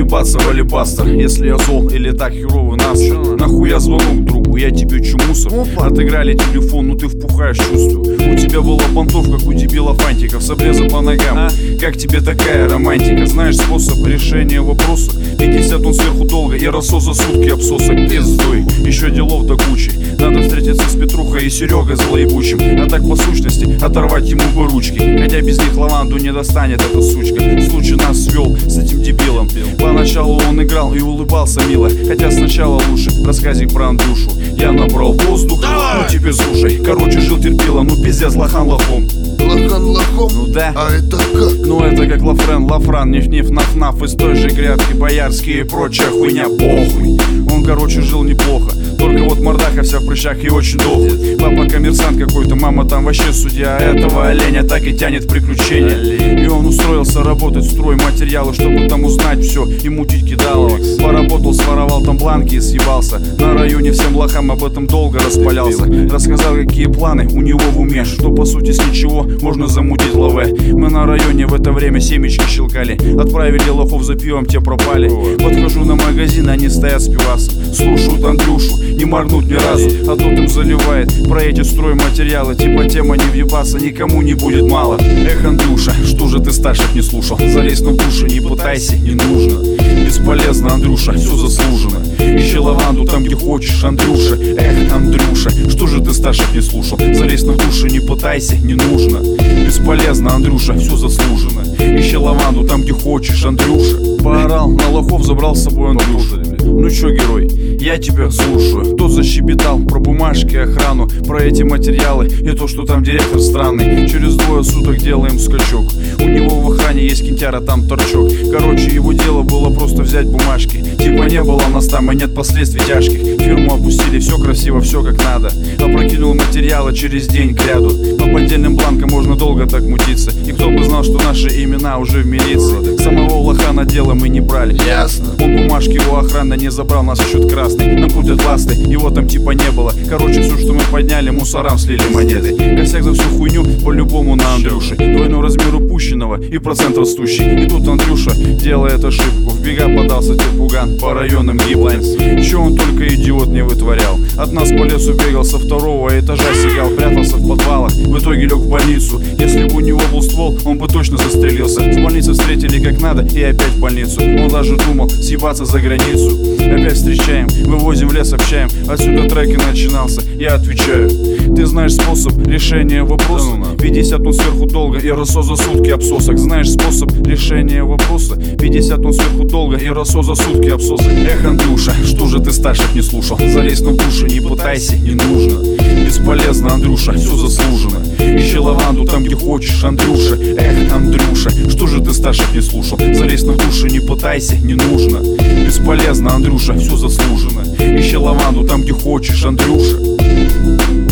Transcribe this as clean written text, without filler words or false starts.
въебаться в алибастер. Если я зол или так херовый настроен, нахуй я звонок другу, я тебе чумусор. Отыграли телефон, ну ты впухаешь чувствую. У тебя была понтов, как у дебила фантиков, с обреза по ногам. Как тебе такая романтика? Знаешь способ решения вопроса? 50 он сверху долго и рассос за сутки обсоса пиздой. Еще делов до кучи. Надо встретиться с Петрухой и Серегой злоебучим. А так по сущности оторвать ему бы ручки. Хотя без них лаванду не достанет эта сучка. Случай нас свел с этим дебилом. Поначалу он играл и улыбался мило. Хотя сначала лучше рассказик про Андрюшу. Я набрал воздух, ну теперь слушай. Короче, жил терпила, ну пиздец, лохан лохом. Лохан лохом? Ну да. А это как? Ну это как Лафрен, Лафран, Ниф-Ниф, Наф-Наф. Из той же грядки боярские и прочая хуйня, похуй. Он, короче, жил неплохо. Только вот мордаха вся в прыщах и очень долго. Папа коммерсант какой-то, мама там вообще судья. Этого оленя так и тянет в приключения. И он устроился работать в стройматериалы, чтобы там узнать все и мутить кидалово. Поработал, своровал там бланки и съебался. На районе всем лохам об этом долго распалялся. Рассказал, какие планы у него в уме, что по сути с ничего можно замутить лаве. Мы на районе в это время семечки щелкали. Отправили лохов за пивом, те пропали. Подхожу на магазин, они стоят с пивасом. Слушают Андрюшу, не моргнуть ни разу. А тот им заливает про эти стройматериалы. Типа тема не въебаться никому не будет мало. Эх, Андрюша, что же ты старших не слушал? Залезь на душу, не пытайся, не нужно. Бесполезно, Андрюша, все заслужено. Ищи лаванду там, где хочешь, Андрюша. Эх, Андрюша, что же ты старших не слушал? Залезь на душу, не пытайся, не нужно. Бесполезно, Андрюша, все заслужено. Ищи лаванду там, где хочешь, Андрюша. Поорал на лохов, забрал с собой Андрюша. Ну чё, герой, я тебя слушаю. Тот защебетал про бумажки, охрану, про эти материалы и то, что там директор странный. Через 2 суток делаем скачок. У него в охране есть кинтяра, там торчок. Короче, его дело было просто взять бумажки. Типа не было нас там и нет последствий тяжких. Фирму опустили, все красиво, все как надо. Опрокинул материалы через день к ряду. По поддельным бланкам можно долго так мутиться. И кто бы знал, что наши имена уже в милиции. Самого лоха на дело мы не брали. Ясно. Он бумажки его охрана не забрал, нас счет красный. Нам крутят ласты, его там типа не было. Короче, все, что мы подняли, мусорам слили монеты. Косяк за всю хуйню по-любому на Андрюше. Двойной размер упущенного и процент растущий. И тут Андрюша делает ошибку. В бега подался терпуган по районам гиблайнс. Че он только идиот не вытворял. От нас по лесу бегал, со 2-го этажа сигал, прятался в подвалах. В итоге лег в больницу. Если бы у него был ствол, он бы точно застрелился. В больнице встретили как надо и опять в больницу. Он даже думал съебаться за границу. Опять встречаем, вывозим в лес, общаем. Отсюда трек и начинался, я отвечаю. Ты знаешь способ решения вопроса? 50 он сверху долго и рассос за сутки обсосок. Знаешь способ решения вопроса? 50 он сверху долго и рассос за сутки обсосок. Эх, Андрюша, что же ты старших не слушал? Залезь на душу, не пытайся, не нужно. Бесполезно, Андрюша, все заслужено. Ищи лаванду там, где хочешь, Андрюша. Эх, Андрюша, что же ты старших не слушал? Залезь на душу, не пытайся, не нужно. Бесполезно, Андрюша, все заслужено. Ищи лаванду там, где хочешь, Андрюша.